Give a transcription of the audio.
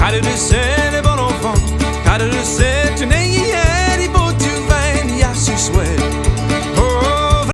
Car de c'est le bon enfant, car de c'est une